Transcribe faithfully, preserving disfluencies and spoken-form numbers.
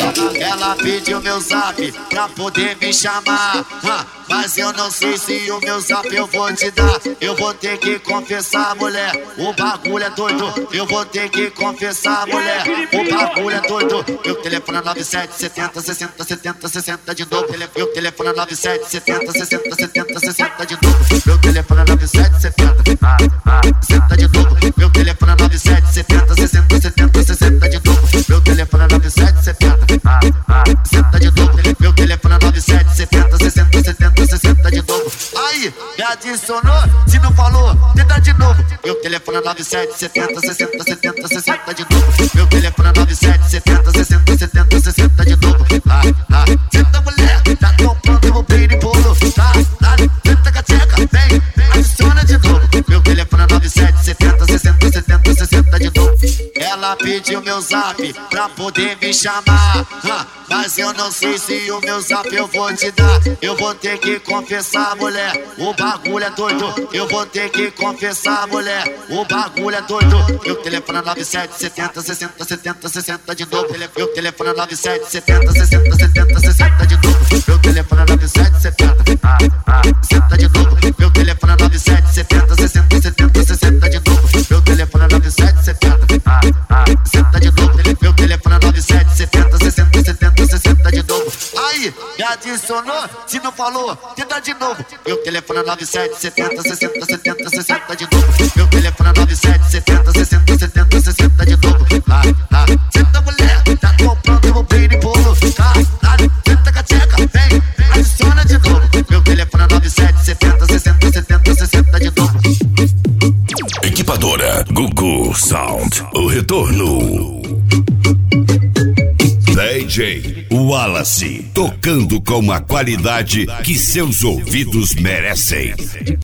Ela pediu meu zap pra poder me chamar, mas eu não sei se o meu zap eu vou te dar. Eu vou ter que confessar, mulher, o bagulho é doido. Eu vou ter que confessar, mulher, o bagulho é doido. Meu telefone é nove sete setenta sessenta setenta sessenta de novo. Meu telefone é nove sete setenta sessenta setenta sessenta de novo. Meu telefone é nove sete setenta sessenta de novo. Meu telefone é nove sete setenta sessenta setenta sessenta de novo. Meu telefone é nove sete setenta sessenta de novo. Meu telefone é nove sete setenta sessenta setenta sessenta de novo. Aí, me adicionou, se não falou, tenta de novo. Meu telefone é nove sete setenta sessenta setenta sessenta de novo. Meu telefone é nove sete setenta sessenta setenta sessenta de novo. Ah, ah, senta mulher, tá tão pronto, vou pedir bolo. Tá, tá, senta cateca, vem, adiciona de novo. Meu telefone é nove sete setenta sessenta setenta sessenta de novo. Ela pediu meu zap pra poder me chamar, mas eu não sei se o meu zap eu vou te dar. Eu vou ter que confessar, mulher, o bagulho é doido. Eu vou ter que confessar, mulher, o bagulho é doido. Meu telefone é nove sete setenta sessenta setenta sessenta de novo. Meu telefone é nove sete setenta sessenta setenta sessenta de novo. Meu telefone é nove sete setenta sessenta de novo. Meu telefone é nove sete setenta sessenta setenta sessenta de novo. Meu telefone é nove sete setenta sessenta de novo. Meu telefone é nove sete setenta sessenta setenta sessenta de novo. Aí, me adicionou, se não falou, tenta de novo. Meu telefone é nove sete setenta sessenta setenta sessenta de novo. Meu telefone é nove sete setenta sessenta setenta sessenta de novo. Ah, ah, senta mulher, tá tão pronto, eu vou pedir bolo. Tá, tá, senta cateca, vem, adiciona de novo. Meu telefone é nove sete setenta sessenta setenta sessenta de novo. Equipadora Gugu Sound, o retorno. D J Wallace, tocando com a qualidade que seus ouvidos merecem.